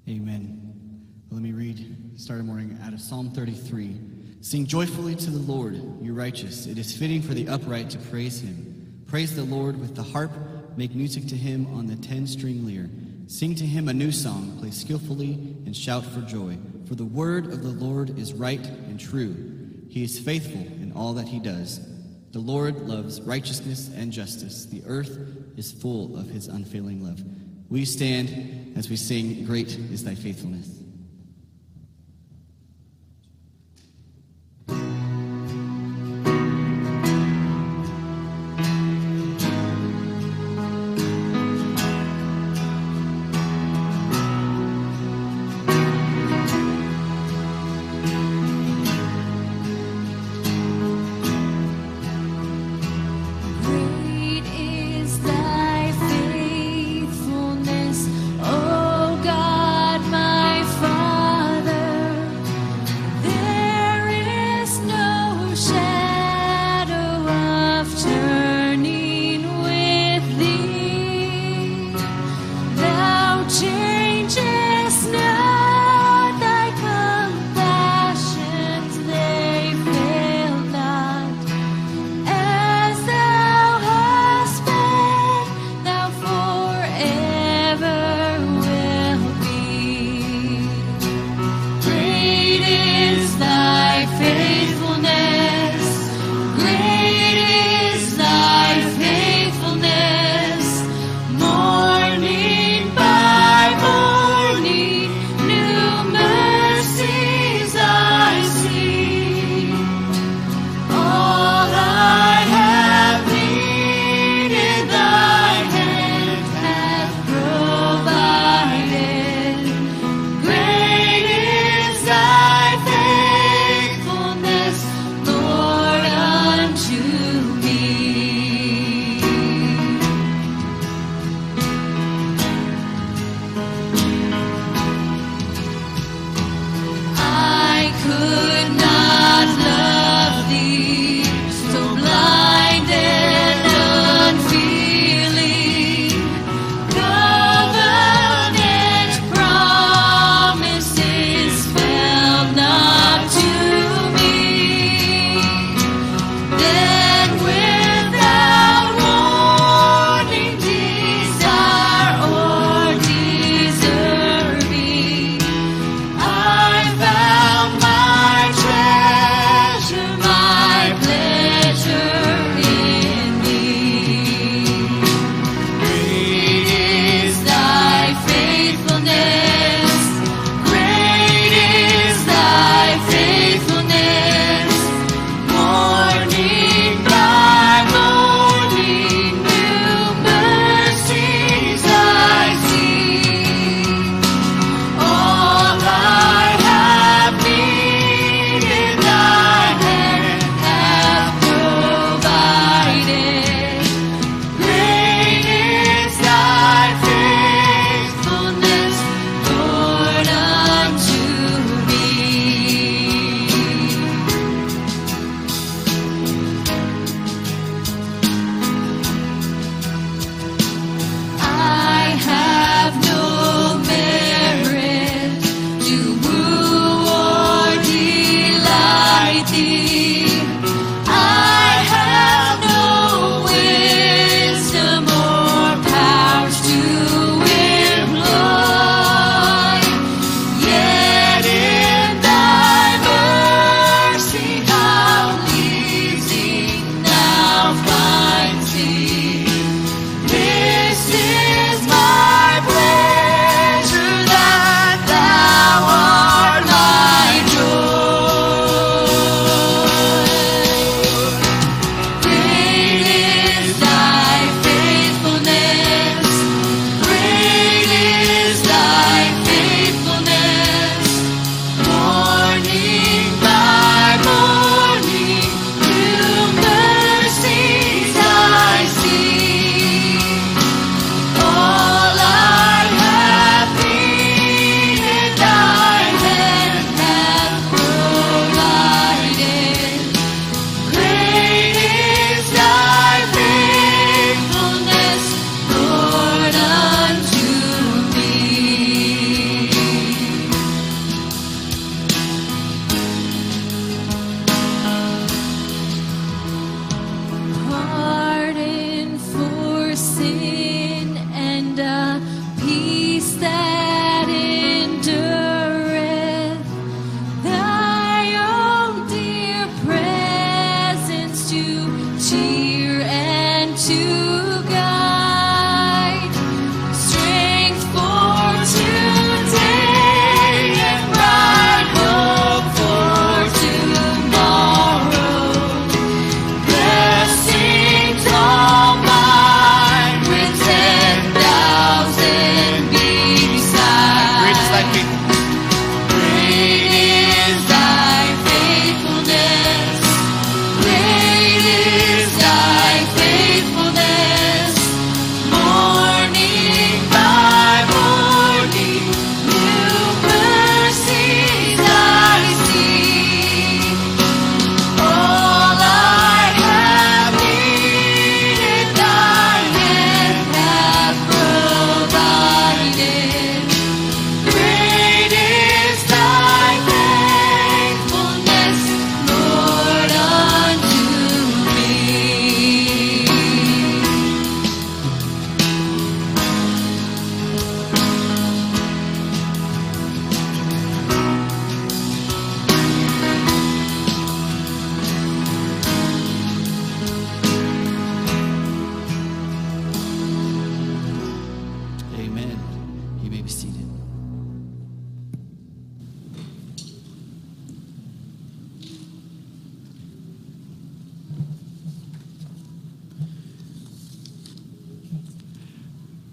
Amen. Well, let me read, start our morning out of Psalm 33. Sing joyfully to the Lord, you righteous. It is fitting for the upright to praise him. Praise the Lord with the harp. Make music to him on the 10-string lyre. Sing to him a new song. Play skillfully and shout for joy. For the word of the Lord is right and true. He is faithful in all that he does. The Lord loves righteousness and justice. The earth is full of his unfailing love. Will you stand as we sing, Great is Thy Faithfulness? My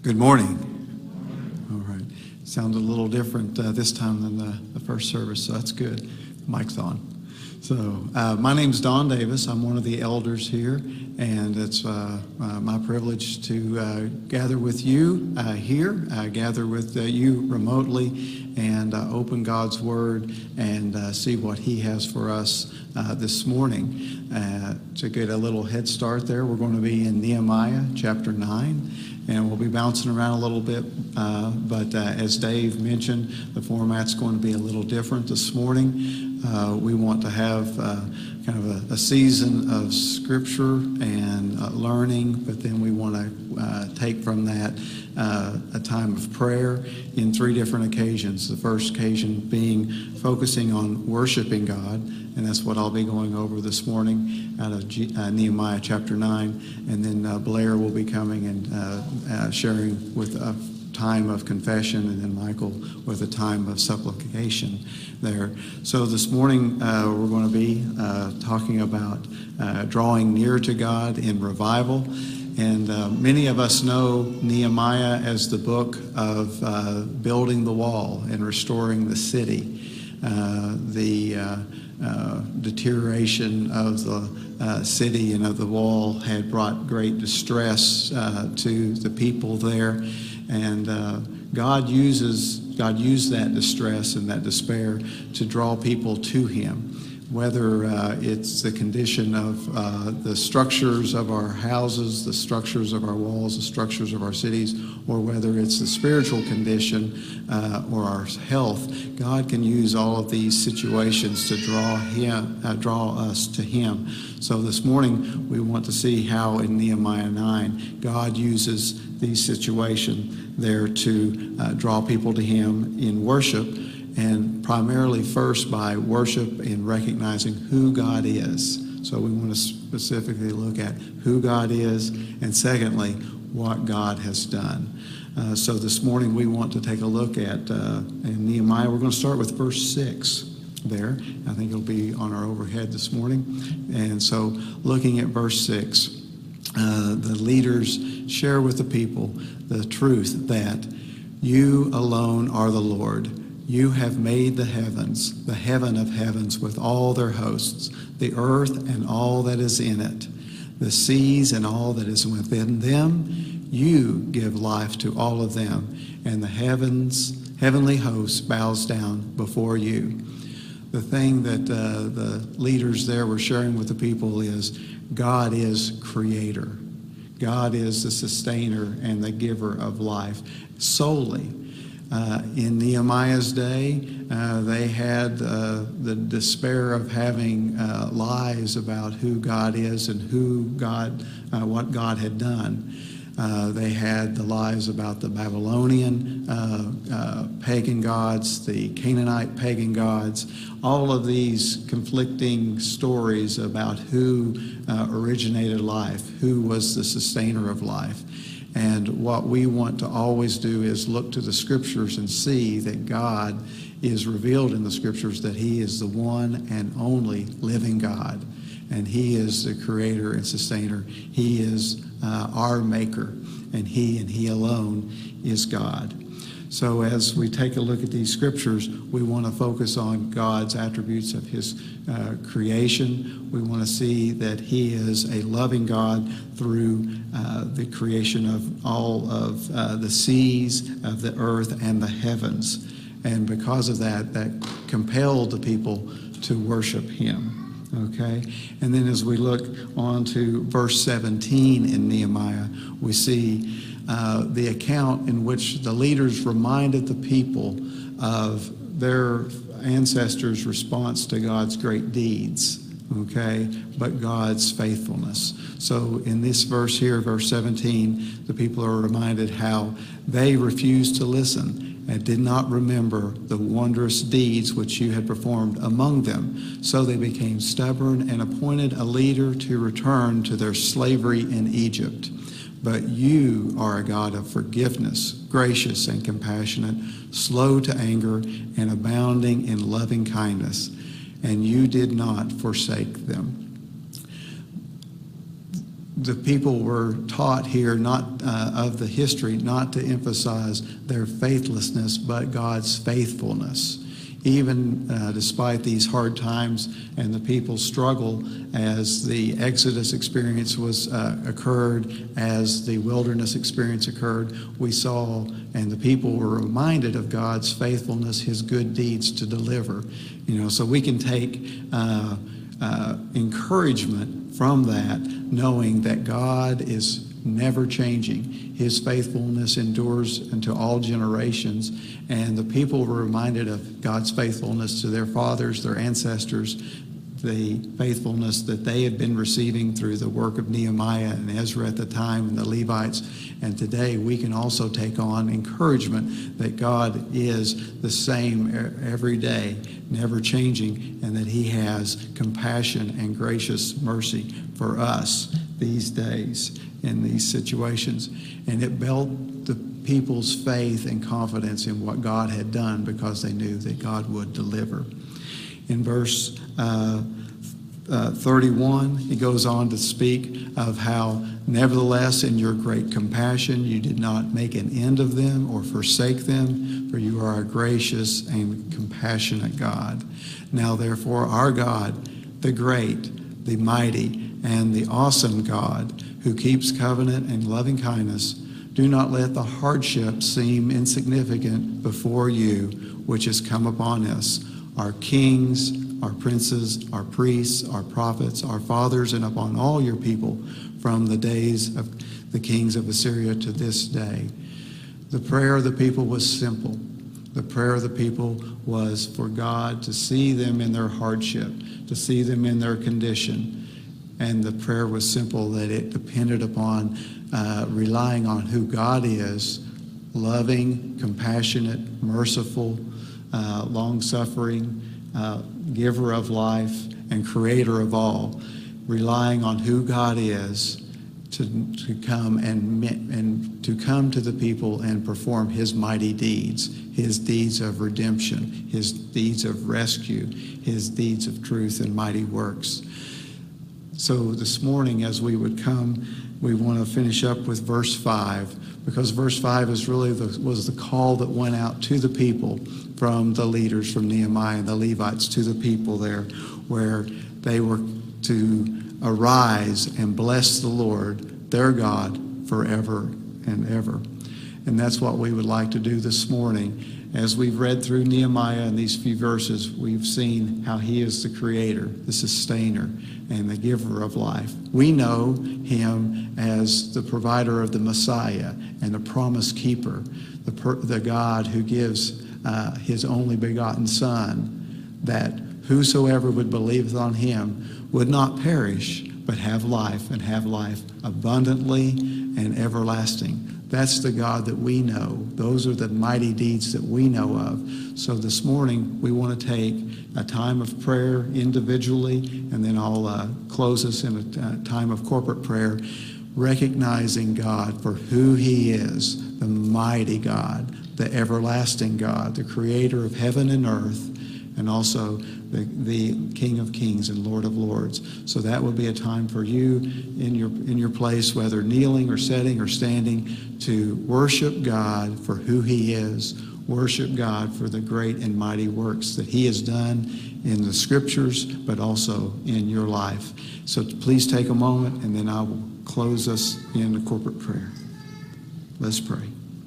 Good morning. All right. Sounds a little different this time than the first service, so that's good. Mic's on. So my name's Don Davis. I'm one of the elders here, and it's my privilege to gather with you here, gather with you remotely, and open God's Word and see what He has for us this morning. To get a little head start there, we're going to be in Nehemiah chapter 9. And we'll be bouncing around a little bit, but as Dave mentioned, the format's going to be a little different this morning. We want to have kind of a season of Scripture and learning, but then we want to take from that a time of prayer in 3 different occasions. The first occasion being focusing on worshiping God, and that's what I'll be going over this morning out of Nehemiah chapter 9. And then Blair will be coming and sharing with a time of confession, and then Michael with a time of supplication there. So this morning we're going to be talking about drawing near to God in revival. And many of us know Nehemiah as the book of building the wall and restoring the city. The deterioration of the city and of the wall had brought great distress to the people there, and God used that distress and that despair to draw people to Him. Whether it's the condition of the structures of our houses, the structures of our walls, the structures of our cities, or whether it's the spiritual condition or our health, God can use all of these situations to draw us to Him. So this morning we want to see how in Nehemiah 9 God uses these situations there to draw people to Him in worship. And primarily first by worship in recognizing who God is. So we want to specifically look at who God is, and secondly, what God has done. So this morning we want to take a look at in Nehemiah. We're going to start with verse 6 there. I think it'll be on our overhead this morning. And so looking at verse 6, the leaders share with the people the truth that you alone are the Lord. You have made the heavens, the heaven of heavens with all their hosts, the earth and all that is in it, the seas and all that is within them. You give life to all of them, and the heavenly host bows down before you. The thing that the leaders there were sharing with the people is God is creator. God is the sustainer and the giver of life solely. In Nehemiah's day, they had the despair of having lies about who God is and what God had done. They had the lies about the Babylonian pagan gods, the Canaanite pagan gods, all of these conflicting stories about who originated life, who was the sustainer of life. And what we want to always do is look to the Scriptures and see that God is revealed in the Scriptures, that He is the one and only living God. And He is the creator and sustainer. He is our maker, and He alone is God. So as we take a look at these Scriptures, we want to focus on God's attributes of His creation. We want to see that He is a loving God through the creation of all of the seas, of the earth, and the heavens. And because of that, that compelled the people to worship Him. Okay? And then as we look on to verse 17 in Nehemiah, we see the account in which the leaders reminded the people of their ancestors' response to God's great deeds, okay, but God's faithfulness. So in this verse here, verse 17, the people are reminded how they refused to listen and did not remember the wondrous deeds which you had performed among them. So they became stubborn and appointed a leader to return to their slavery in Egypt. But you are a God of forgiveness, gracious and compassionate, slow to anger, and abounding in loving kindness, and you did not forsake them. the people were taught here not of the history not to emphasize their faithlessness, but God's faithfulness. Even despite these hard times and the people's struggle as the Exodus experience occurred, as the wilderness experience occurred, we saw and the people were reminded of God's faithfulness, his good deeds to deliver. So we can take encouragement from that, knowing that God is never changing. His faithfulness endures into all generations, and the people were reminded of God's faithfulness to their fathers, their ancestors, the faithfulness that they had been receiving through the work of Nehemiah and Ezra at the time and the Levites. And today we can also take on encouragement that God is the same every day, never changing, and that he has compassion and gracious mercy for us these days in these situations. And it built the people's faith and confidence in what God had done because they knew that God would deliver. In verse 31, he goes on to speak of how, nevertheless, in your great compassion, you did not make an end of them or forsake them, for you are a gracious and compassionate God. Now, therefore, our God, the great, the mighty, and the awesome God, who keeps covenant and loving kindness, do not let the hardship seem insignificant before you, which has come upon us, our kings, our princes, our priests, our prophets, our fathers, and upon all your people from the days of the kings of Assyria to this day. The prayer of the people was simple. The prayer of the people was for God to see them in their hardship, to see them in their condition. And the prayer was simple, that it depended upon relying on who God is, loving, compassionate, merciful, long-suffering, giver of life, and creator of all, relying on who God is to come and to come to the people and perform his mighty deeds, his deeds of redemption, his deeds of rescue, his deeds of truth and mighty works. So this morning, as we would come, we want to finish up with verse 5, because verse 5 is really was the call that went out to the people from the leaders, from Nehemiah and the Levites to the people there, where they were to arise and bless the Lord, their God, forever and ever. And that's what we would like to do this morning. As we've read through Nehemiah in these few verses, we've seen how he is the creator, the sustainer, and the giver of life. We know him as the provider of the Messiah and the promise keeper, the God who gives his only begotten Son, that whosoever would believe on him would not perish, but have life, and have life abundantly and everlasting. That's the God that we know. Those are the mighty deeds that we know of. So this morning, we want to take a time of prayer individually, and then I'll close us in a time of corporate prayer, recognizing God for who he is, the mighty God, the everlasting God, the creator of heaven and earth, and also the King of Kings and Lord of Lords. So that would be a time for you in your place, whether kneeling or sitting or standing, to worship God for who he is, worship God for the great and mighty works that he has done in the scriptures, but also in your life. So please take a moment, and then I will close us in a corporate prayer. Let's pray.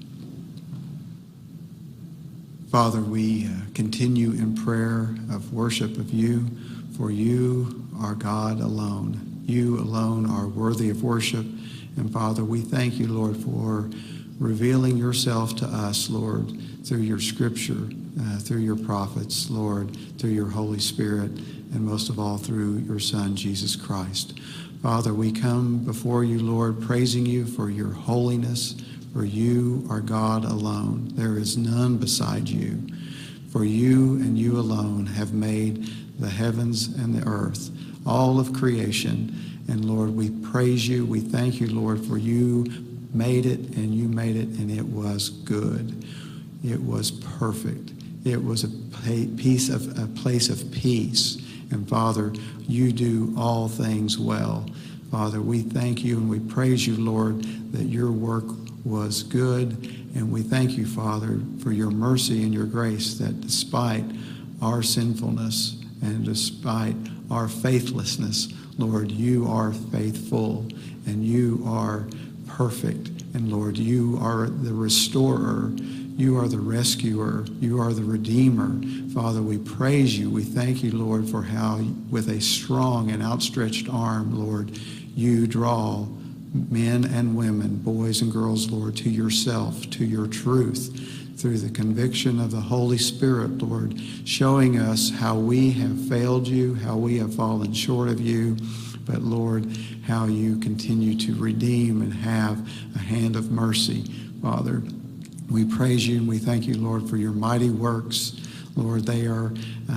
Father, we continue in prayer of worship of you, for you are God alone. You alone are worthy of worship. And Father, we thank you, Lord, for revealing yourself to us, Lord, through your scripture, through your prophets, Lord, through your Holy Spirit, and most of all through your Son, Jesus Christ. Father, we come before you, Lord, praising you for your holiness, for you are God alone. There is none beside you. For you and you alone have made the heavens and the earth, all of creation. And Lord, we praise you. We thank you, Lord, for you made it, and you made it, and it was good. It was perfect. It was a place of peace. And Father, you do all things well. Father, we thank you and we praise you, Lord, that your work was good. And we thank you, Father, for your mercy and your grace, that despite our sinfulness and despite our faithlessness, Lord, you are faithful and you are perfect. And Lord, you are the restorer. You are the rescuer. You are the redeemer. Father, we praise you. We thank you, Lord, for how with a strong and outstretched arm, Lord, you draw men and women, boys and girls, Lord, to yourself, to your truth, through the conviction of the Holy Spirit, Lord, showing us how we have failed you, how we have fallen short of you, but Lord, how you continue to redeem and have a hand of mercy. Father, we praise you and we thank you, Lord, for your mighty works. Lord, they are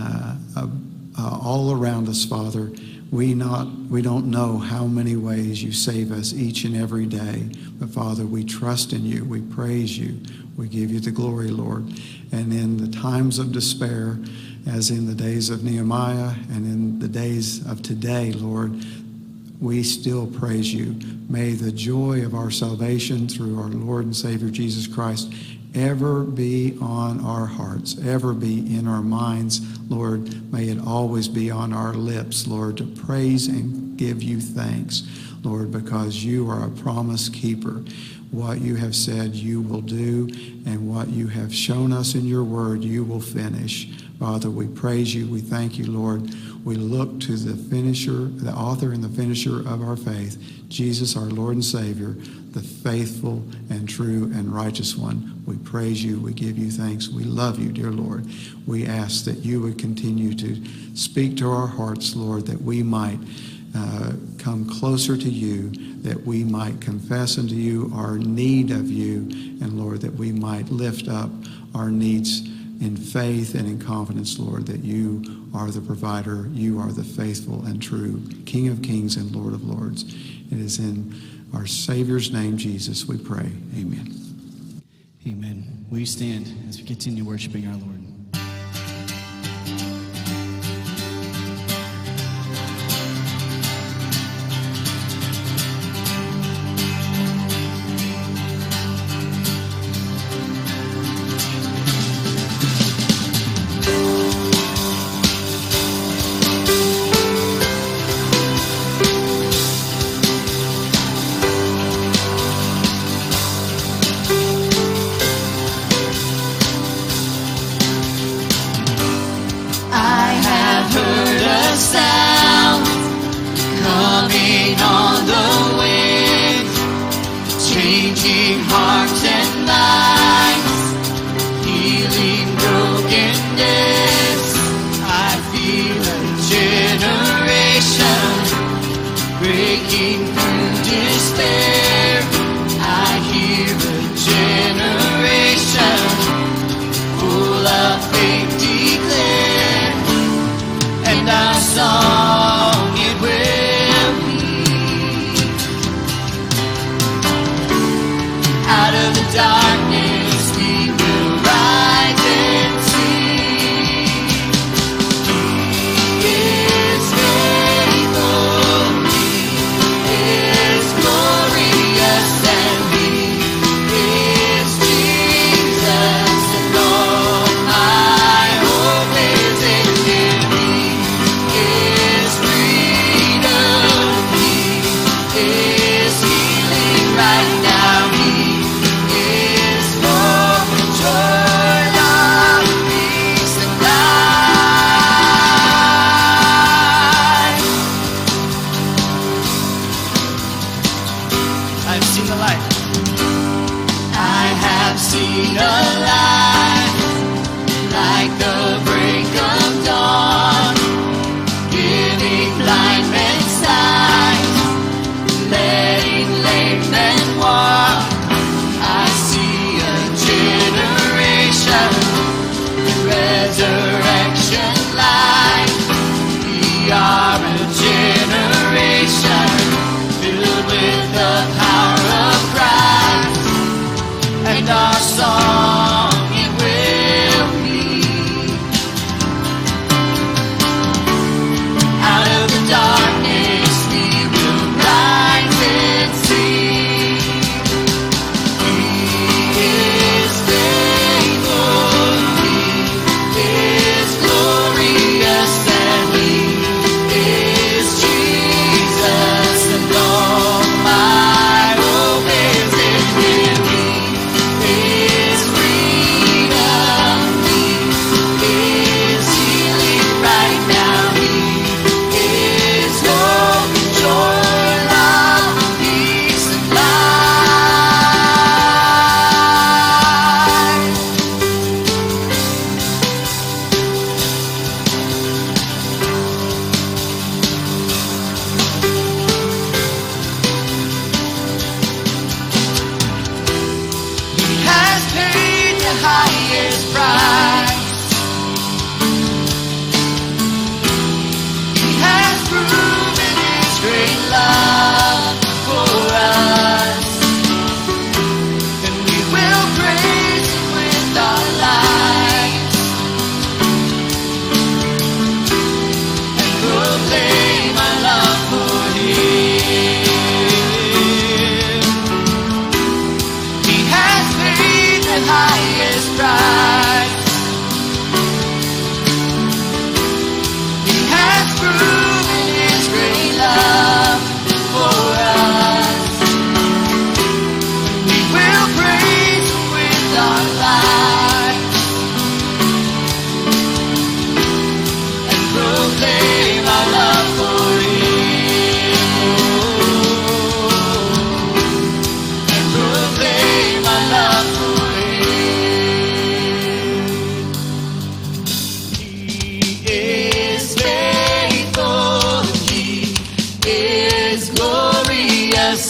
all around us, Father. We don't know how many ways you save us each and every day. But Father, we trust in you. We praise you. We give you the glory, Lord. And in the times of despair, as in the days of Nehemiah and in the days of today, Lord, we still praise you. May the joy of our salvation through our Lord and Savior Jesus Christ ever be on our hearts, ever be in our minds. Lord, may it always be on our lips, Lord, to praise and give you thanks, Lord, because you are a promise keeper. What you have said you will do, and what you have shown us in your word you will finish. Father, we praise you. We thank you, Lord. We look to the finisher, the author and the finisher of our faith, Jesus, our Lord and Savior, the faithful and true and righteous one. We praise you. We give you thanks. We love you, dear Lord. We ask that you would continue to speak to our hearts, Lord, that we might come closer to you, that we might confess unto you our need of you, and Lord, that we might lift up our needs in faith and in confidence, Lord, that you are the provider, you are the faithful and true King of kings and Lord of lords. It is in our Savior's name, Jesus, we pray. Amen. Amen. Will you stand as we continue worshiping our Lord? Darkness we will rise and see.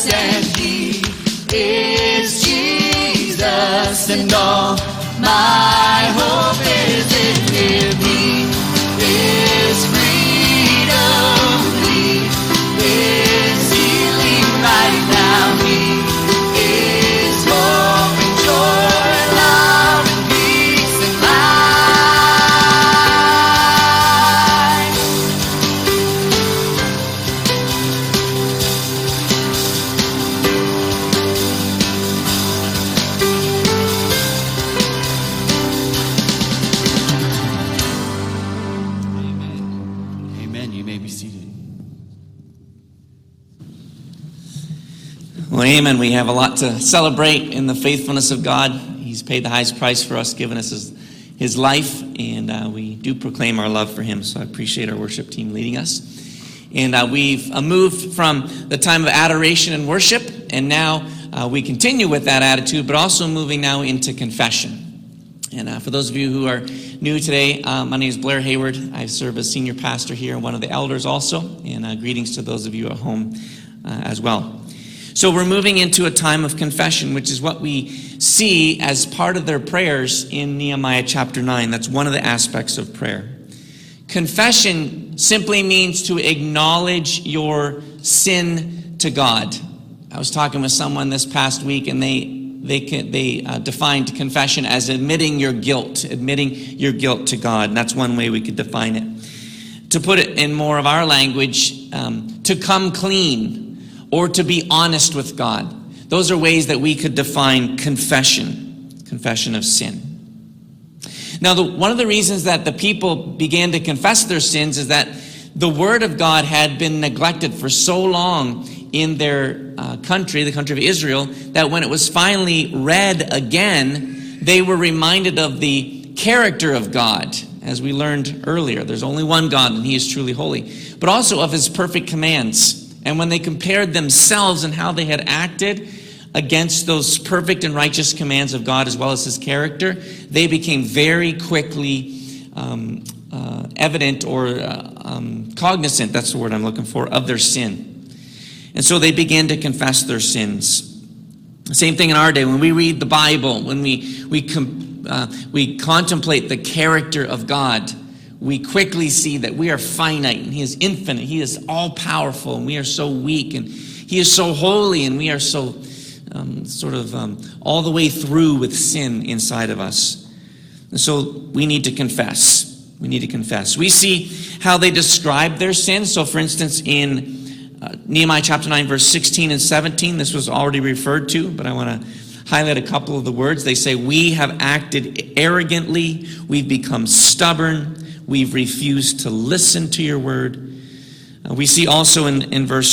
and He is Jesus, and all my hope is in Him. He is freedom, He is healing right now. He is hope and joy, love and peace and life. Amen. Amen. You may be seated. Well, amen. We have a lot to celebrate in the faithfulness of God. He's paid the highest price for us, given us his life, and we do proclaim our love for Him. So I appreciate our worship team leading us. And we've moved from the time of adoration and worship, and now we continue with that attitude, but also moving now into confession. And for those of you who are new today, my name is Blair Hayward. I serve as senior pastor here, one of the elders also, and greetings to those of you at home as well. So we're moving into a time of confession, which is what we see as part of their prayers in Nehemiah chapter 9. That's one of the aspects of prayer. Confession simply means to acknowledge your sin to God. I was talking with someone this past week, and they defined confession as admitting your guilt to God. And that's one way we could define it. To put it in more of our language, to come clean, or to be honest with God. Those are ways that we could define confession of sin. Now, one of the reasons that the people began to confess their sins is that the Word of God had been neglected for so long in their country, the country of Israel, that when it was finally read again, they were reminded of the character of God. As we learned earlier, there's only one God, and He is truly holy, but also of His perfect commands. And when they compared themselves and how they had acted against those perfect and righteous commands of God as well as His character, they became very quickly evident or cognizant, that's the word I'm looking for, of their sin. And so they began to confess their sins. Same thing in our day. When we read the Bible, when we contemplate the character of God, we quickly see that we are finite and He is infinite. He is all-powerful and we are so weak, and He is so holy and we are so all the way through with sin inside of us. And so we need to confess. We need to confess. We see how they describe their sins. So for instance, in Nehemiah chapter 9, verse 16 and 17, this was already referred to, but I want to highlight a couple of the words. They say, we have acted arrogantly. We've become stubborn. We've refused to listen to your word. We see also in verse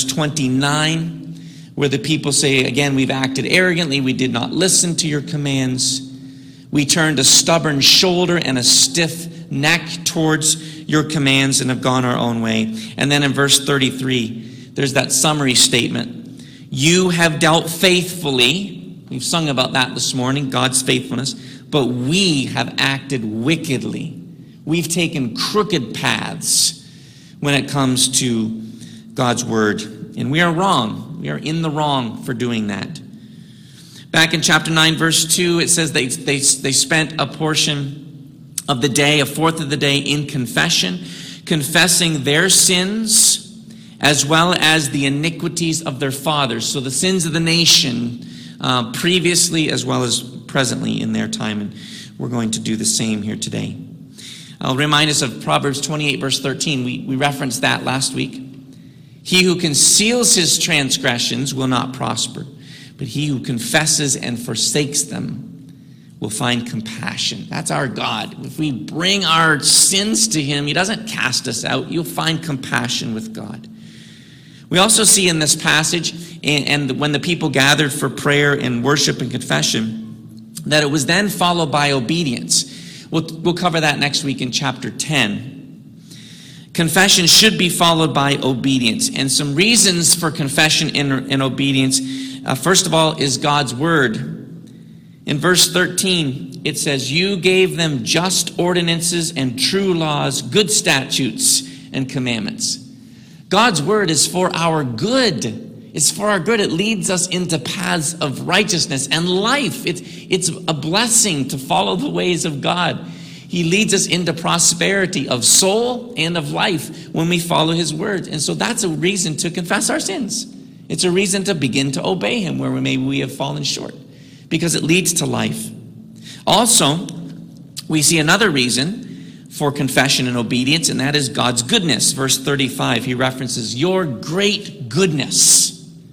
29 where the people say, again, we've acted arrogantly. We did not listen to your commands. We turned a stubborn shoulder and a stiff neck towards your commands and have gone our own way. And then in verse 33, there's that summary statement. You have dealt faithfully. We've sung about that this morning, God's faithfulness. But we have acted wickedly. We've taken crooked paths when it comes to God's word. And we are wrong. We are in the wrong for doing that. Back in chapter 9, verse 2, it says they spent a portion of the day, a fourth of the day, in confession, confessing their sins as well as the iniquities of their fathers. So the sins of the nation previously as well as presently in their time. And we're going to do the same here today. I'll remind us of Proverbs 28, verse 13. We referenced that last week. He who conceals his transgressions will not prosper, but he who confesses and forsakes them will find compassion. That's our God. If we bring our sins to Him, He doesn't cast us out. You'll find compassion with God. We also see in this passage, and when the people gathered for prayer and worship and confession, that it was then followed by obedience. We'll cover that next week in chapter 10. Confession should be followed by obedience. And some reasons for confession and obedience, first of all, is God's word. In verse 13, it says, you gave them just ordinances and true laws, good statutes and commandments. God's word is for our good. It's for our good. It leads us into paths of righteousness and life. It's a blessing to follow the ways of God. He leads us into prosperity of soul and of life when we follow his word. And so that's a reason to confess our sins. It's a reason to begin to obey him where maybe we have fallen short, because it leads to life. Also, we see another reason for confession and obedience, and that is God's goodness. Verse 35, he references your great goodness.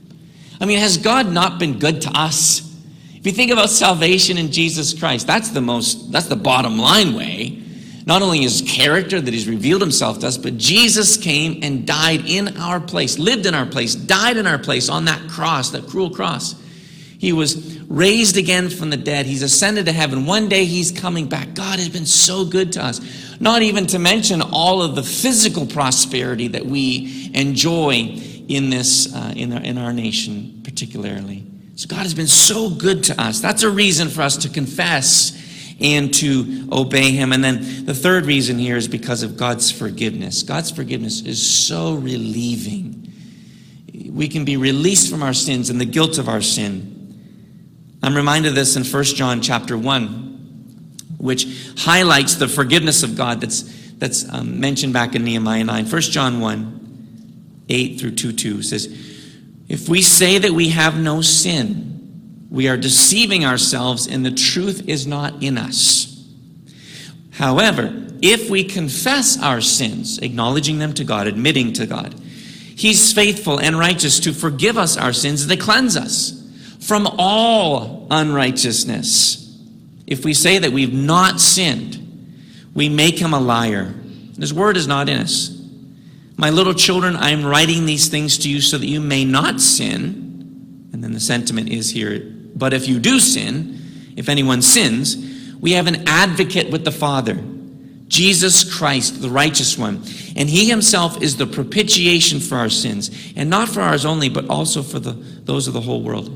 I mean, has God not been good to us? If you think about salvation in Jesus Christ, that's the bottom line way. Not only his character that he's revealed himself to us, but Jesus came and died in our place, lived in our place, died in our place on that cross, that cruel cross. He was raised again from the dead. He's ascended to heaven. One day he's coming back. God has been so good to us. Not even to mention all of the physical prosperity that we enjoy in this, in our nation particularly. So God has been so good to us. That's a reason for us to confess and to obey him. And then the third reason here is because of God's forgiveness. God's forgiveness is so relieving. We can be released from our sins and the guilt of our sin. I'm reminded of this in 1 John chapter 1, which highlights the forgiveness of God that's mentioned back in Nehemiah 9. 1 John 1, 8 through 2 says, if we say that we have no sin, we are deceiving ourselves and the truth is not in us. However, if we confess our sins, acknowledging them to God, admitting to God, he's faithful and righteous to forgive us our sins and to cleanse us from all unrighteousness. If we say that we've not sinned, we make him a liar. His word is not in us. My little children, I am writing these things to you so that you may not sin. And then the sentiment is here, but if you do sin, if anyone sins, we have an advocate with the Father, Jesus Christ, the righteous one. And he himself is the propitiation for our sins, and not for ours only, but also for those of the whole world.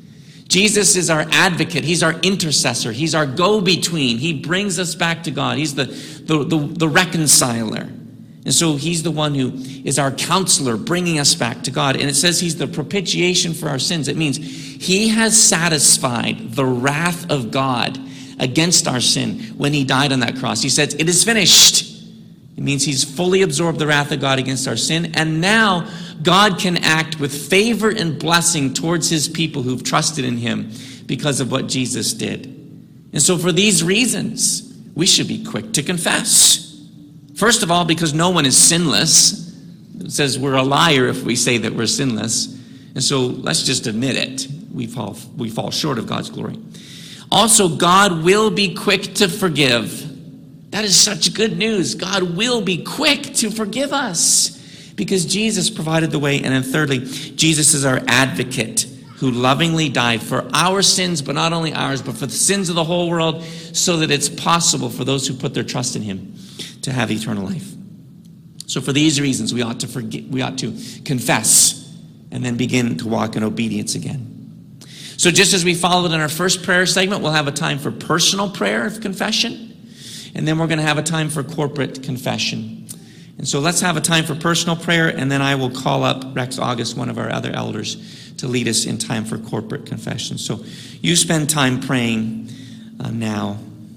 Jesus is our advocate. He's our intercessor. He's our go-between. He brings us back to God. He's the reconciler. And so he's the one who is our counselor, bringing us back to God. And it says he's the propitiation for our sins. It means he has satisfied the wrath of God against our sin when he died on that cross. He says, it is finished. It means he's fully absorbed the wrath of God against our sin. And now God can act with favor and blessing towards his people who've trusted in him because of what Jesus did. And so for these reasons, we should be quick to confess. First of all, because no one is sinless. It says we're a liar if we say that we're sinless. And so let's just admit it. We fall short of God's glory. Also, God will be quick to forgive. That is such good news. God will be quick to forgive us because Jesus provided the way. And then thirdly, Jesus is our advocate who lovingly died for our sins, but not only ours, but for the sins of the whole world, so that it's possible for those who put their trust in him to have eternal life. So for these reasons, we ought to confess and then begin to walk in obedience again. So just as we followed in our first prayer segment, we'll have a time for personal prayer of confession, and then we're going to have a time for corporate confession. And so let's have a time for personal prayer, and then I will call up Rex August, one of our other elders, to lead us in time for corporate confession. So you spend time praying now.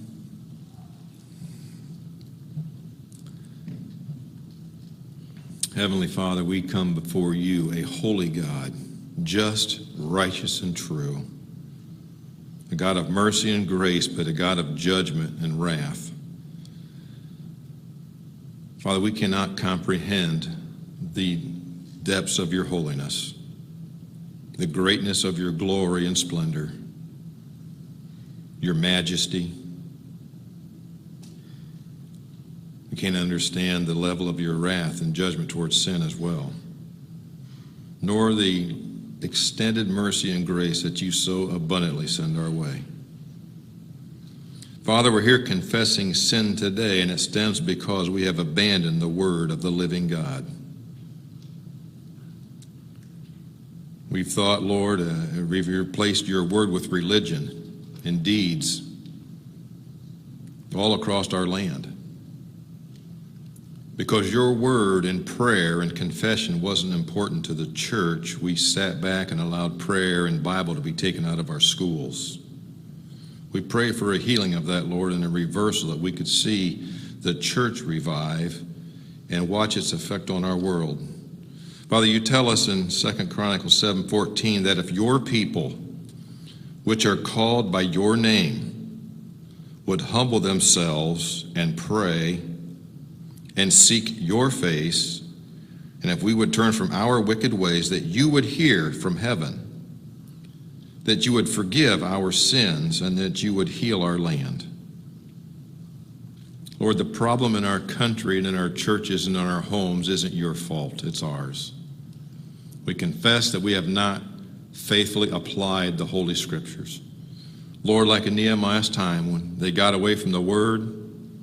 Heavenly Father, we come before you, a holy God, just, righteous, and true, a God of mercy and grace, but a God of judgment and wrath. Father, we cannot comprehend the depths of your holiness, the greatness of your glory and splendor, your majesty. We can't understand the level of your wrath and judgment towards sin as well, nor the extended mercy and grace that you so abundantly send our way. Father, we're here confessing sin today, and it stems because we have abandoned the word of the living God. We've thought, Lord, we've replaced your word with religion and deeds all across our land. Because your word and prayer and confession wasn't important to the church, we sat back and allowed prayer and Bible to be taken out of our schools. We pray for a healing of that, Lord, and a reversal that we could see the church revive and watch its effect on our world. Father, you tell us in 2 Chronicles 7:14 that if your people, which are called by your name, would humble themselves and pray and seek your face, and if we would turn from our wicked ways, that you would hear from heaven, that you would forgive our sins, and that you would heal our land. Lord, the problem in our country and in our churches and in our homes isn't your fault, it's ours. We confess that we have not faithfully applied the Holy Scriptures. Lord, like in Nehemiah's time, when they got away from the Word,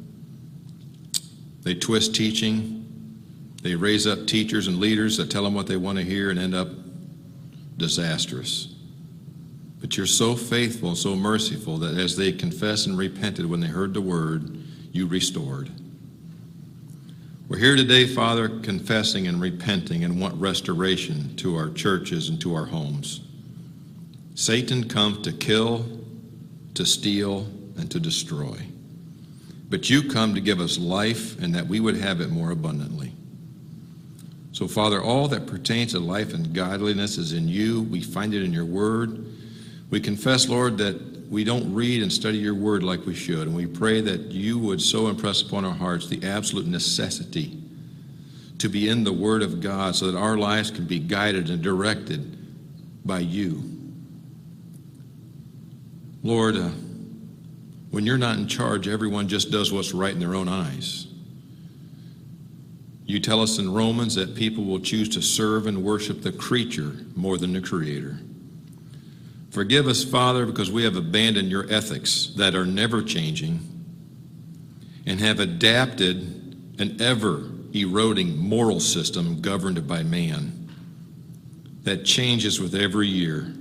they twist teaching, they raise up teachers and leaders that tell them what they want to hear and end up disastrous. But you're so faithful and so merciful that as they confessed and repented when they heard the Word, you restored. We're here today, Father, confessing and repenting and want restoration to our churches and to our homes. Satan comes to kill, to steal, and to destroy. But you come to give us life and that we would have it more abundantly. So, Father, all that pertains to life and godliness is in you. We find it in your word. We confess, Lord, that we don't read and study your word like we should, and we pray that you would so impress upon our hearts the absolute necessity to be in the word of God so that our lives can be guided and directed by you. Lord, when you're not in charge, everyone just does what's right in their own eyes. You tell us in Romans that people will choose to serve and worship the creature more than the Creator. Forgive us, Father, because we have abandoned your ethics that are never changing and have adapted an ever-eroding moral system governed by man that changes with every year.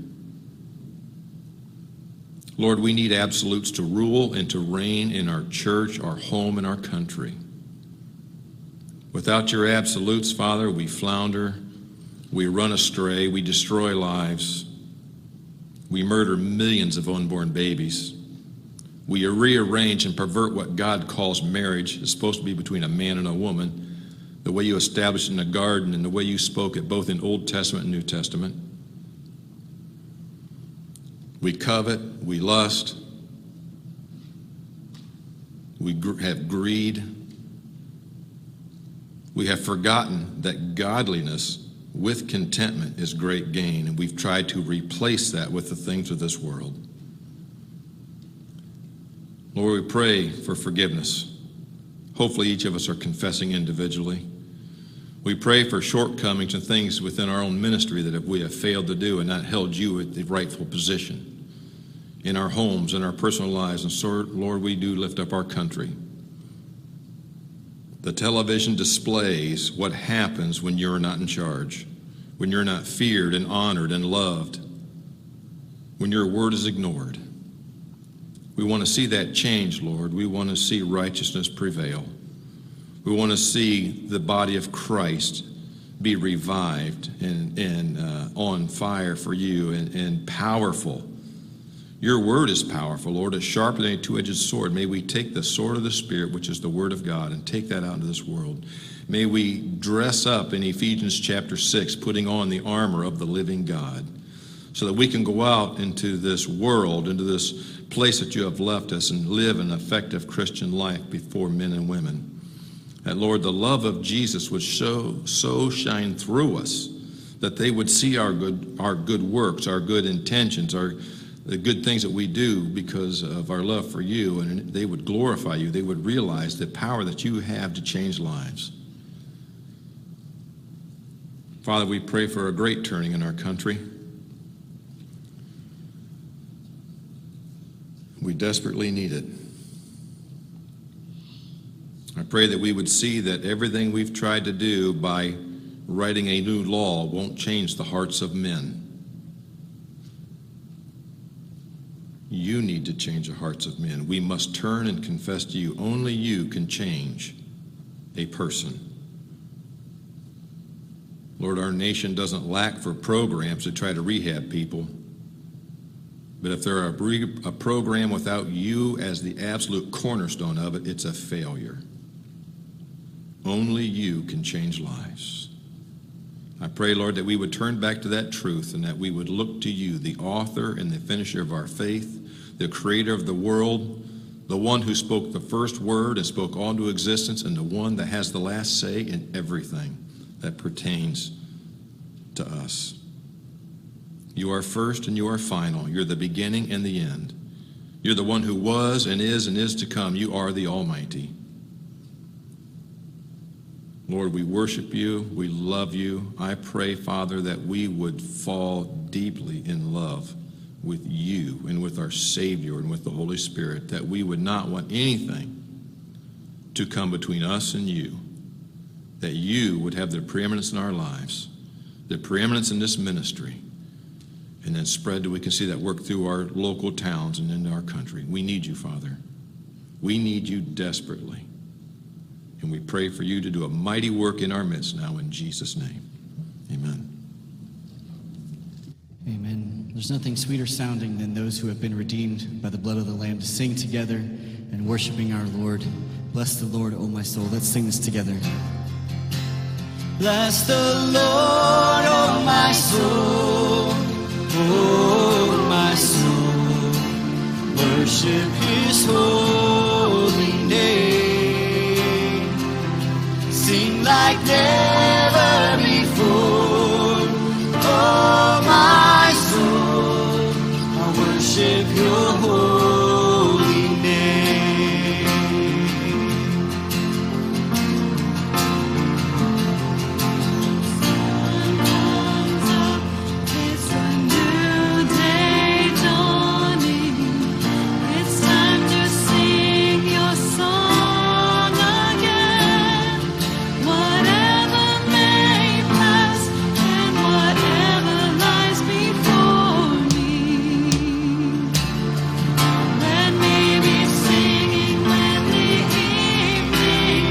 Lord, we need absolutes to rule and to reign in our church, our home, and our country. Without your absolutes, Father, we flounder, we run astray, we destroy lives. We murder millions of unborn babies. We rearrange and pervert what God calls marriage. It's supposed to be between a man and a woman, the way you established it in the garden and the way you spoke it both in Old Testament and New Testament. We covet, we lust, we have greed. We have forgotten that godliness with contentment is great gain, and we've tried to replace that with the things of this world. Lord, we pray for forgiveness. Hopefully each of us are confessing individually. We pray for shortcomings and things within our own ministry that if we have failed to do and not held you at the rightful position in our homes, in our personal lives, and so, Lord, we do lift up our country. The television displays what happens when you're not in charge, when you're not feared and honored and loved, when your word is ignored. We want to see that change, Lord. We want to see righteousness prevail. We want to see the body of Christ be revived and on fire for you and powerful. Your word is powerful, Lord. It's sharper than a two-edged sword. May we take the sword of the Spirit, which is the word of God, and take that out into this world. May we dress up in Ephesians chapter 6, putting on the armor of the living God, so that we can go out into this world, into this place that you have left us, and live an effective Christian life before men and women. That, Lord, the love of Jesus would so shine through us that they would see our good works, our good intentions, the good things that we do because of our love for you, and they would glorify you. They would realize the power that you have to change lives. Father, we pray for a great turning in our country. We desperately need it. I pray that we would see that everything we've tried to do by writing a new law won't change the hearts of men. You need to change the hearts of men. We must turn and confess to you. Only you can change a person. Lord, our nation doesn't lack for programs to try to rehab people. But if there are a program without you as the absolute cornerstone of it, it's a failure. Only you can change lives. I pray, Lord, that we would turn back to that truth and that we would look to you, the author and the finisher of our faith, the creator of the world, the one who spoke the first word and spoke all into existence, and the one that has the last say in everything that pertains to us. You are first and you are final. You're the beginning and the end. You're the one who was and is to come. You are the Almighty. Lord, we worship you. We love you. I pray, Father, that we would fall deeply in love with you and with our Savior and with the Holy Spirit, that we would not want anything to come between us and you, that you would have the preeminence in our lives, the preeminence in this ministry, and then spread that we can see that work through our local towns and in our country. We need you, Father. We need you desperately. And we pray for you to do a mighty work in our midst now in Jesus' name. Amen. Amen. There's nothing sweeter sounding than those who have been redeemed by the blood of the Lamb to sing together and worshiping our Lord. Bless the Lord, O my soul. Let's sing this together. Bless the Lord, O my soul. O my soul. Worship his holy name. Sing like never before. Oh, my soul, I worship your holy name. Sun comes up, it's a new day dawning. It's time to sing your song again. Whatever may pass and whatever lies before me, let me be singing when the evening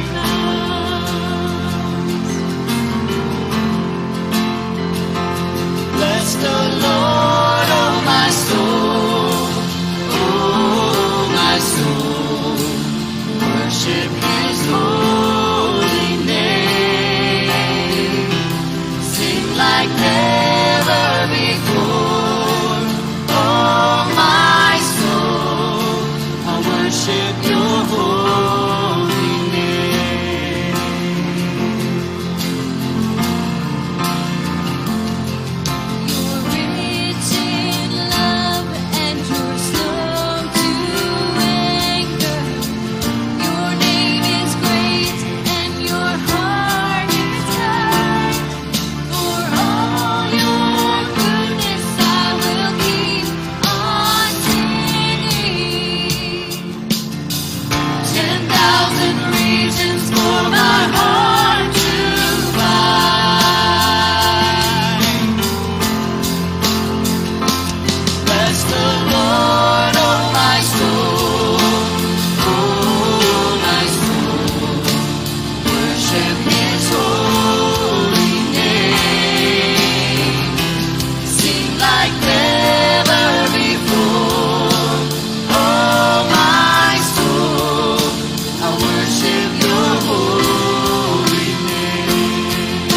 comes. Bless the Lord, oh my soul. Oh, my soul. Worship his holy name. Sing like never before. Oh, my soul, I worship your holy name. You're rich in love and you're slow to anger. Your name is great and your heart is kind. For all your goodness I will keep on singing. 10,000 reasons for my heart to find. Bless the Lord, oh my soul. Oh, my soul. Worship his holy name. Sing like never before. Oh, my soul, I worship your holy name.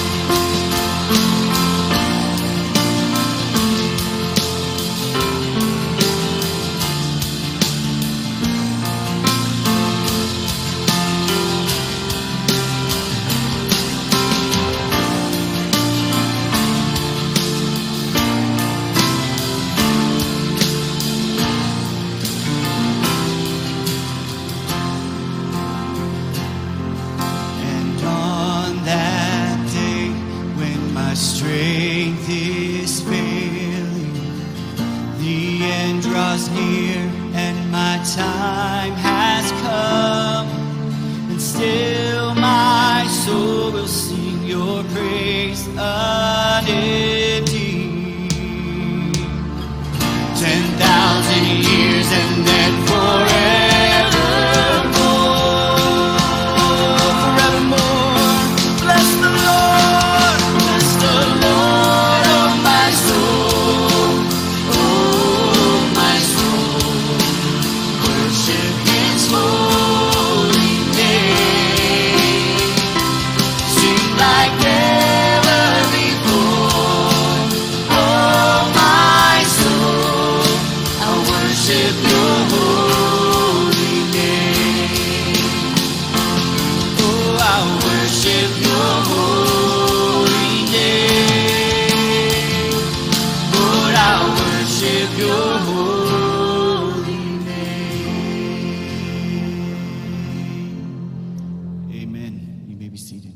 And on that day when my strength is failing, the end draws near and my time has come, and still my soul will sing your praise unending. 10,000 years and then forevermore. worship your holy name. Lord, I worship your holy name. Amen. You may be seated.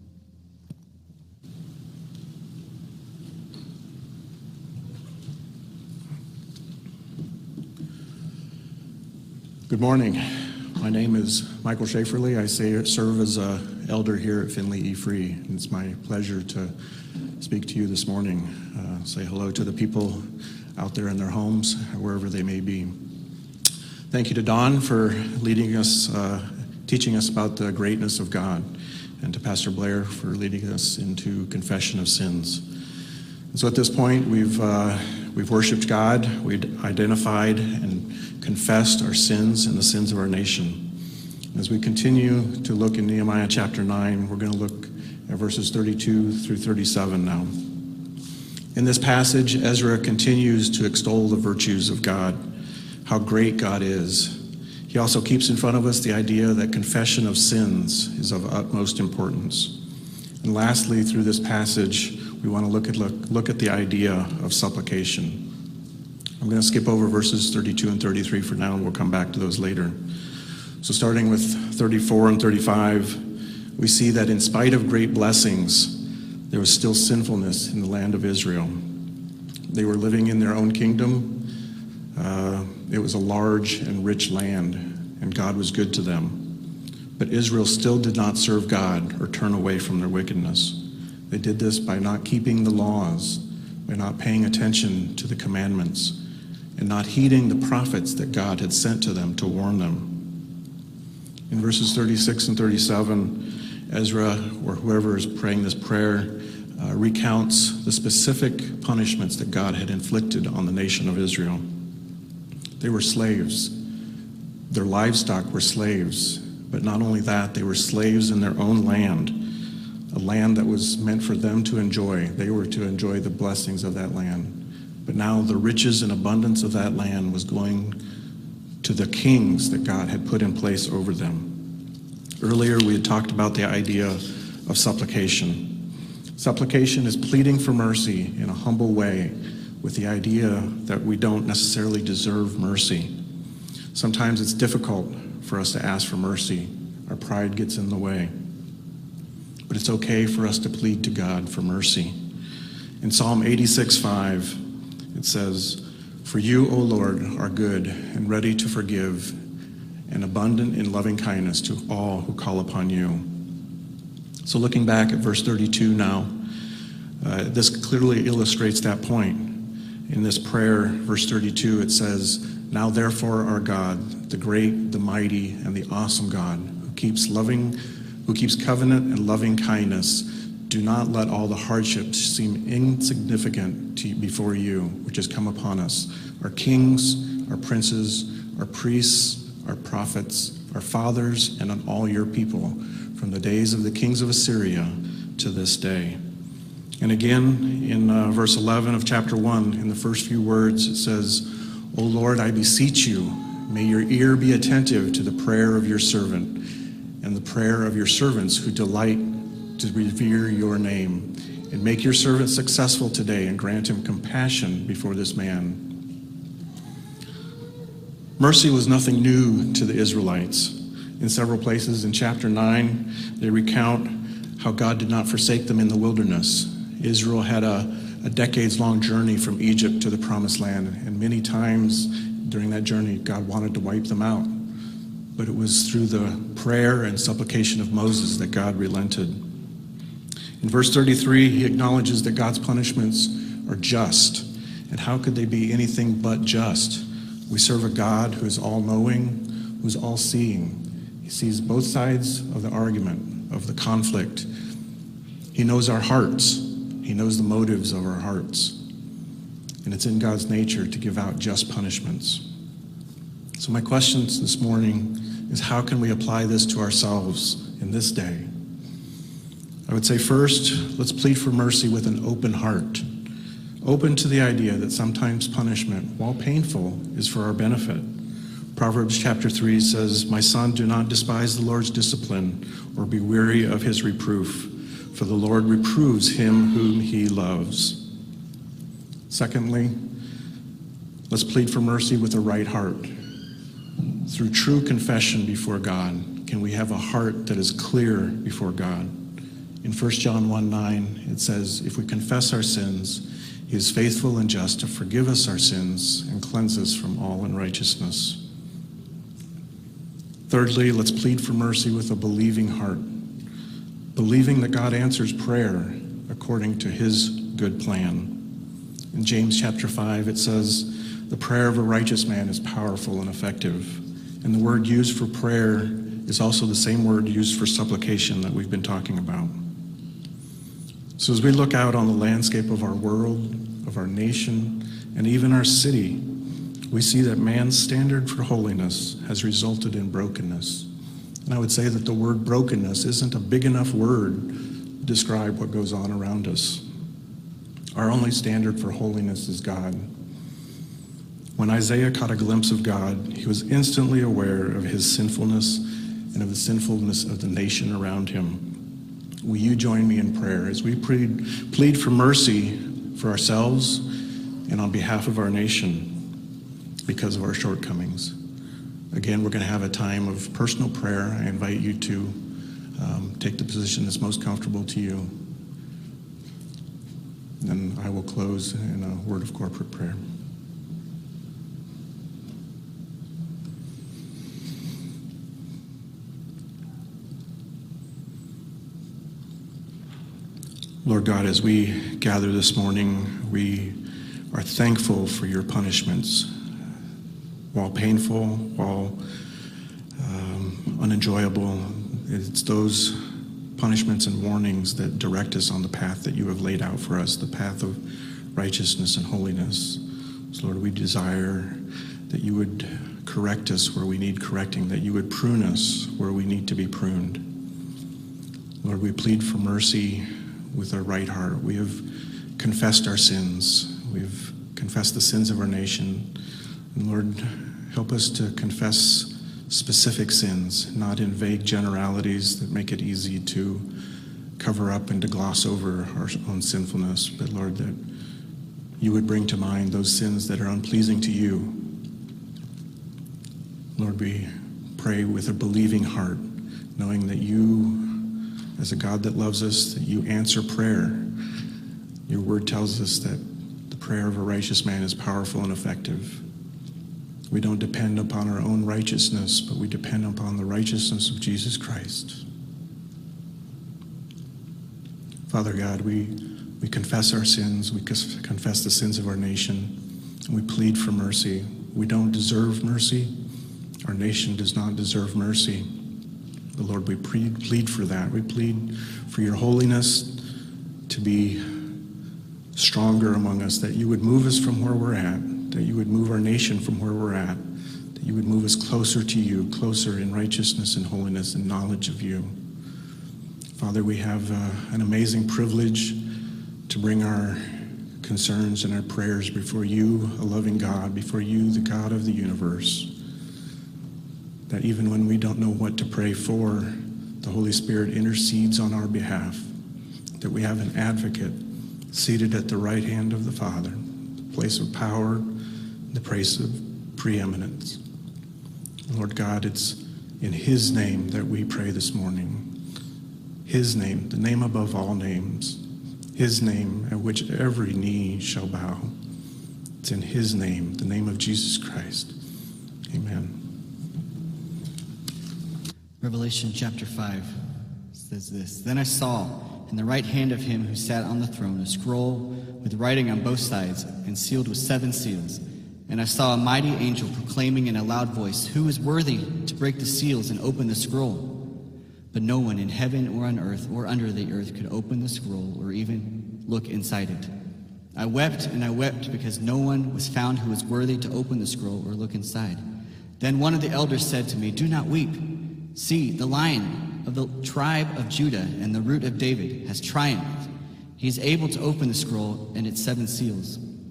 Good morning. My name is Michael Schaeferle. I serve as an elder here at Finley E. Free. And it's my pleasure to speak to you this morning. Say hello to the people out there in their homes, wherever they may be. Thank you to Don for leading us, teaching us about the greatness of God, and to Pastor Blair for leading us into confession of sins. And so at this point, we've worshiped God, we've identified and confessed our sins and the sins of our nation. As we continue to look in Nehemiah chapter 9, we're going to look at verses 32 through 37 now. In this passage, Ezra continues to extol the virtues of God, how great God is. He also keeps in front of us the idea that confession of sins is of utmost importance. And lastly, through this passage, we want to look at the idea of supplication. I'm going to skip over verses 32 and 33 for now, and we'll come back to those later. So starting with 34 and 35, we see that in spite of great blessings, there was still sinfulness in the land of Israel. They were living in their own kingdom. It was a large and rich land, and God was good to them. But Israel still did not serve God or turn away from their wickedness. They did this by not keeping the laws, by not paying attention to the commandments, and not heeding the prophets that God had sent to them to warn them. In verses 36 and 37, Ezra, or whoever is praying this prayer, recounts the specific punishments that God had inflicted on the nation of Israel. They were slaves. Their livestock were slaves. But not only that, they were slaves in their own land, a land that was meant for them to enjoy. They were to enjoy the blessings of that land. But now the riches and abundance of that land was going to the kings that God had put in place over them. Earlier, we had talked about the idea of supplication. Supplication is pleading for mercy in a humble way, with the idea that we don't necessarily deserve mercy. Sometimes it's difficult for us to ask for mercy. Our pride gets in the way. But it's okay for us to plead to God for mercy. In Psalm 86:5, it says, "For you, O Lord, are good and ready to forgive, and abundant in loving kindness to all who call upon you." So looking back at verse 32 now, this clearly illustrates that point. In this prayer, verse 32, it says, "Now therefore our God, the great, the mighty, and the awesome God, who keeps covenant and loving kindness, do not let all the hardships seem insignificant before you, which has come upon us, our kings, our princes, our priests, our prophets, our fathers, and on all your people, from the days of the kings of Assyria to this day." And again, in verse 11 of chapter 1, in the first few words, it says, "O Lord, I beseech you, may your ear be attentive to the prayer of your servant and the prayer of your servants who delight to revere your name. And make your servant successful today and grant him compassion before this man." Mercy was nothing new to the Israelites. In several places in chapter 9, they recount how God did not forsake them in the wilderness. Israel had a decades-long journey from Egypt to the Promised Land, and many times during that journey, God wanted to wipe them out. But it was through the prayer and supplication of Moses that God relented. In verse 33, he acknowledges that God's punishments are just. And how could they be anything but just? We serve a God who is all-knowing, who is all-seeing. He sees both sides of the argument, of the conflict. He knows our hearts. He knows the motives of our hearts. And it's in God's nature to give out just punishments. So my questions this morning is, how can we apply this to ourselves in this day? I would say first, let's plead for mercy with an open heart. Open to the idea that sometimes punishment, while painful, is for our benefit. Proverbs chapter 3 says, "My son, do not despise the Lord's discipline or be weary of his reproof, for the Lord reproves him whom he loves." Secondly, let's plead for mercy with a right heart. Through true confession before God, can we have a heart that is clear before God? In 1 John 1:9, it says, "If we confess our sins, he is faithful and just to forgive us our sins and cleanse us from all unrighteousness." Thirdly, let's plead for mercy with a believing heart, believing that God answers prayer according to his good plan. In James chapter 5, it says, "The prayer of a righteous man is powerful and effective." And the word used for prayer is also the same word used for supplication that we've been talking about. So as we look out on the landscape of our world, of our nation, and even our city, we see that man's standard for holiness has resulted in brokenness. And I would say that the word brokenness isn't a big enough word to describe what goes on around us. Our only standard for holiness is God. When Isaiah caught a glimpse of God, he was instantly aware of his sinfulness and of the sinfulness of the nation around him. Will you join me in prayer as we plead for mercy for ourselves and on behalf of our nation because of our shortcomings? Again, we're going to have a time of personal prayer. I invite you to take the position that's most comfortable to you. And I will close in a word of corporate prayer. Lord God, as we gather this morning, we are thankful for your punishments. While painful, while unenjoyable, it's those punishments and warnings that direct us on the path that you have laid out for us, the path of righteousness and holiness. So Lord, we desire that you would correct us where we need correcting, that you would prune us where we need to be pruned. Lord, we plead for mercy with our right heart. We have confessed our sins. We've confessed the sins of our nation. And Lord, help us to confess specific sins, not in vague generalities that make it easy to cover up and to gloss over our own sinfulness. But Lord, that you would bring to mind those sins that are unpleasing to you. Lord, we pray with a believing heart, knowing that you, as a God that loves us, that you answer prayer. Your word tells us that the prayer of a righteous man is powerful and effective. We don't depend upon our own righteousness, but we depend upon the righteousness of Jesus Christ. Father God, we confess our sins. We confess the sins of our nation. And we plead for mercy. We don't deserve mercy. Our nation does not deserve mercy. But Lord, we plead for that. We plead for your holiness to be stronger among us, that you would move us from where we're at, that you would move our nation from where we're at, that you would move us closer to you, closer in righteousness and holiness and knowledge of you. Father, we have an amazing privilege to bring our concerns and our prayers before you, a loving God, before you, the God of the universe. That even when we don't know what to pray for, the Holy Spirit intercedes on our behalf, that we have an advocate seated at the right hand of the Father, the place of power, the place of preeminence. Lord God, it's in his name that we pray this morning. His name, the name above all names, his name at which every knee shall bow. It's in his name, the name of Jesus Christ. Amen. Revelation chapter 5 says this: "Then I saw in the right hand of him who sat on the throne a scroll with writing on both sides and sealed with 7 seals. And I saw a mighty angel proclaiming in a loud voice, 'Who is worthy to break the seals and open the scroll?' But no one in heaven or on earth or under the earth could open the scroll or even look inside it. I wept and I wept because no one was found who was worthy to open the scroll or look inside. Then one of the elders said to me, 'Do not weep. See, the Lion of the tribe of Judah and the Root of David has triumphed. He is able to open the scroll and its 7 seals.'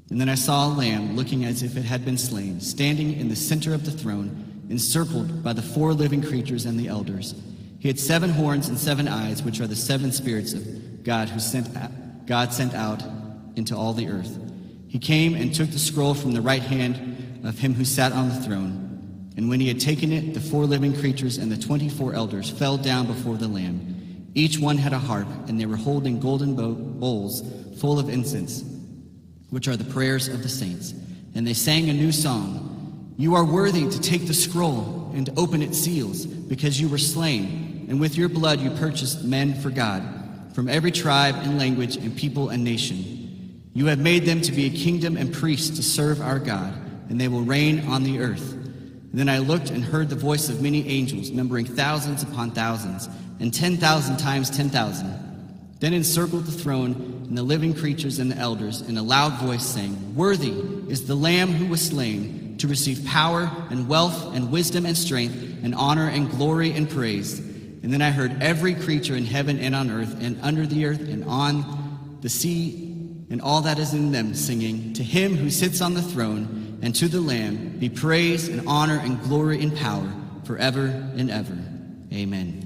And then I saw a lamb looking as if it had been slain, standing in the center of the throne, encircled by the 4 living creatures and the elders. He had 7 horns and 7 eyes, which are the 7 spirits of God God sent out into all the earth. He came and took the scroll from the right hand of him who sat on the throne. And when he had taken it, the 4 living creatures and the 24 elders fell down before the Lamb. Each one had a harp, and they were holding golden bowls full of incense, which are the prayers of the saints. And they sang a new song. You are worthy to take the scroll and to open its seals, because you were slain, and with your blood you purchased men for God, from every tribe and language and people and nation. You have made them to be a kingdom and priests to serve our God, and they will reign on the earth. And then I looked and heard the voice of many angels, numbering thousands upon thousands, and 10,000 times 10,000. Then encircled the throne and the living creatures and the elders in a loud voice, saying, Worthy is the Lamb who was slain to receive power and wealth and wisdom and strength and honor and glory and praise. And then I heard every creature in heaven and on earth and under the earth and on the sea and all that is in them, singing, To him who sits on the throne and to the Lamb be praise and honor and glory and power forever and ever. Amen.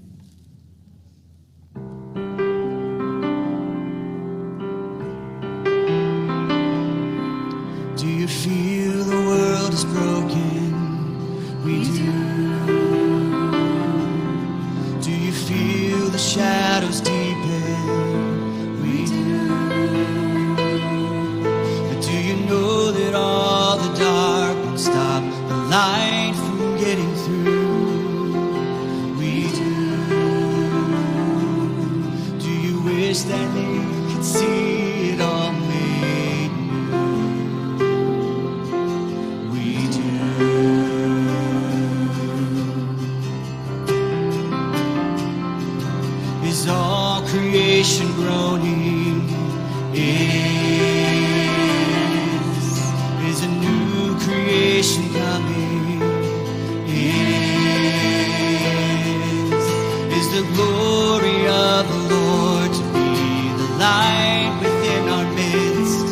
Do you feel the world is broken? We do. Do you feel the shadows deepen? We do. But do you know that all the dark won't stop the light from getting through? We do. Do you wish that you could see it all made new? We do. Is all creation groaning? Is a new creation coming? Is the glory of the Lord to be the light within our midst?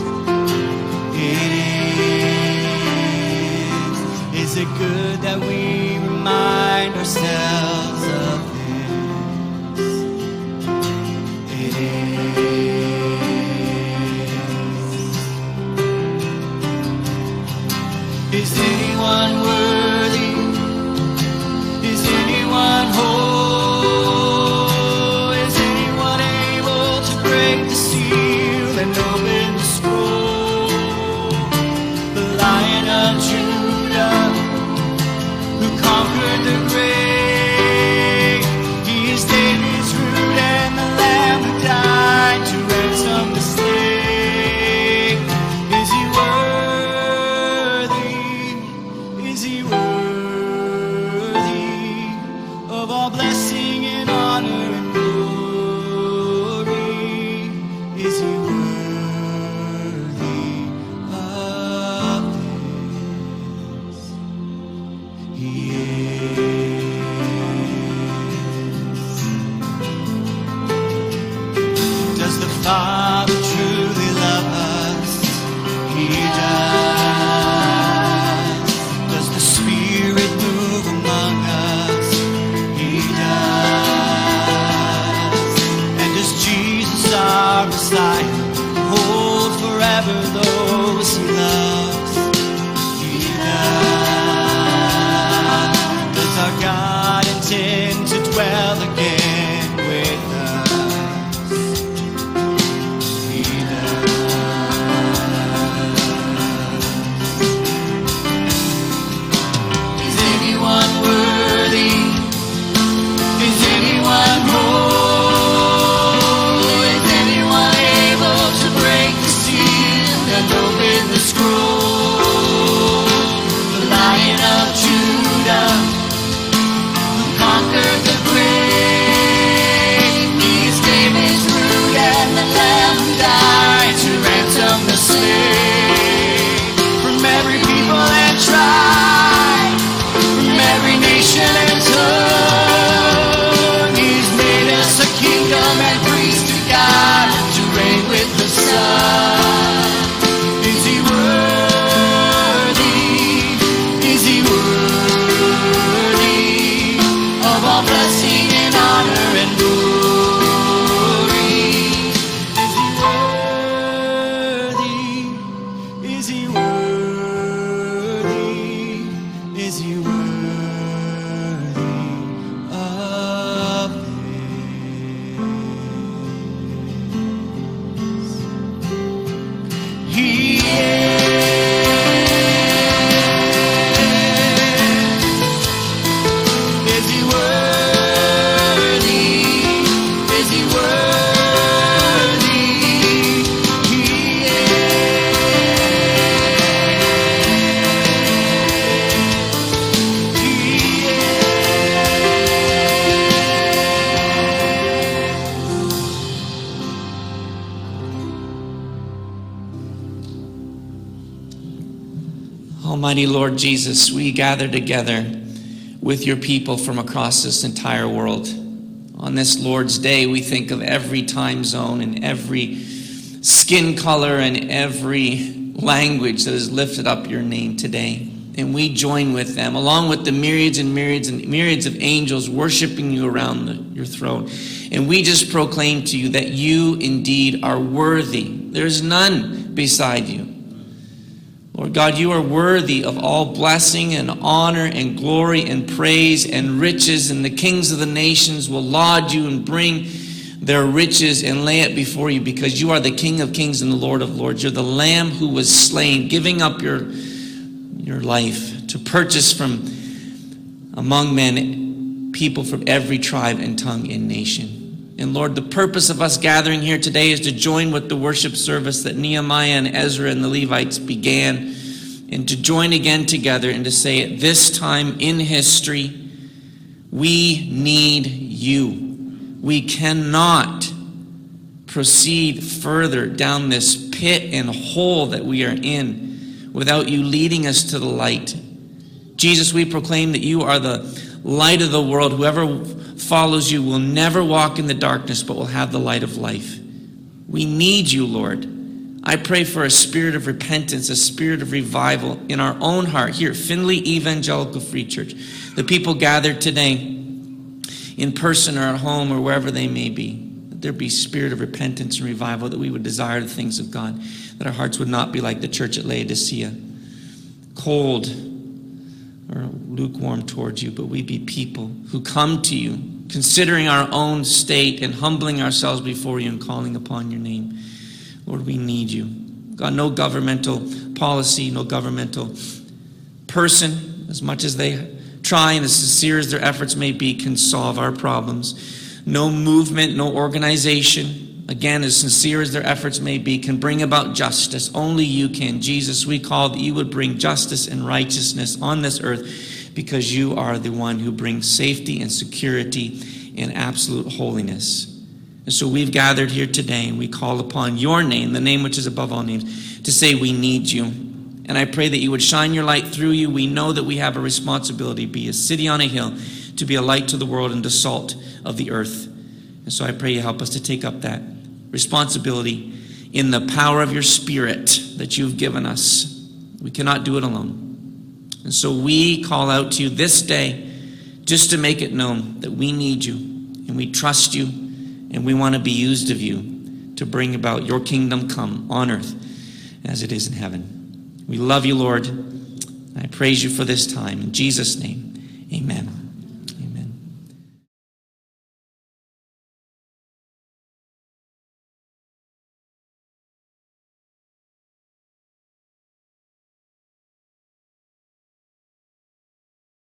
Is it good that we remind ourselves of this? It is. Is anyone worthy? Is anyone whole? Is anyone able to break the seal and open the scroll? The Lion of Judah, who conquered the grave, he is David's root and the Lamb who died to ransom the slave. Is he worthy? Is he worthy of all blessing and honor and glory? Is he worthy of this? He is. Does the Father truly love us? He does. Does the Spirit move among us? He does. And does Jesus, our Messiah, hold forever those he loves? He does. Does our God intend to dwell again with us? He does. Is anyone worthy? Is anyone whole? Is anyone able to break the seal and open the scroll? The Lion of Judah, who conquered Almighty Lord Jesus, we gather together with your people from across this entire world. On this Lord's Day, we think of every time zone and every skin color and every language that has lifted up your name today. And we join with them, along with the myriads and myriads and myriads of angels worshiping you around your throne. And we just proclaim to you that you indeed are worthy. There's none beside you. Lord God, you are worthy of all blessing and honor and glory and praise and riches, and the kings of the nations will laud you and bring their riches and lay it before you, because you are the King of kings and the Lord of lords. You're the Lamb who was slain, giving up your life to purchase from among men people from every tribe and tongue and nation. And Lord, the purpose of us gathering here today is to join with the worship service that Nehemiah and Ezra and the Levites began, and to join again together and to say, at this time in history, we need you. We cannot proceed further down this pit and hole that we are in without you leading us to the light. Jesus, we proclaim that you are the light of the world. Whoever follows you will never walk in the darkness, but will have the light of life. We need you, Lord. I pray for a spirit of repentance, a spirit of revival in our own heart here at Findlay Evangelical Free Church. The people gathered today in person or at home or wherever they may be, that there be spirit of repentance and revival, that we would desire the things of God, that our hearts would not be like the church at Laodicea, cold or lukewarm towards you, but we be people who come to you, considering our own state and humbling ourselves before you and calling upon your name. Lord, we need you. God, no governmental policy, no governmental person, as much as they try and as sincere as their efforts may be, can solve our problems. No movement, no organization, again, as sincere as their efforts may be, can bring about justice. Only you can. Jesus, we call that you would bring justice and righteousness on this earth, because you are the one who brings safety and security and absolute holiness. And so we've gathered here today, and we call upon your name, the name which is above all names, to say we need you. And I pray that you would shine your light through you. We know that we have a responsibility, be a city on a hill, to be a light to the world and the salt of the earth. And so I pray you help us to take up that responsibility in the power of your Spirit that you've given us. We cannot do it alone. And so we call out to you this day just to make it known that we need you and we trust you and we want to be used of you to bring about your kingdom come on earth as it is in heaven. We love you, Lord. I praise you for this time. In Jesus' name, amen.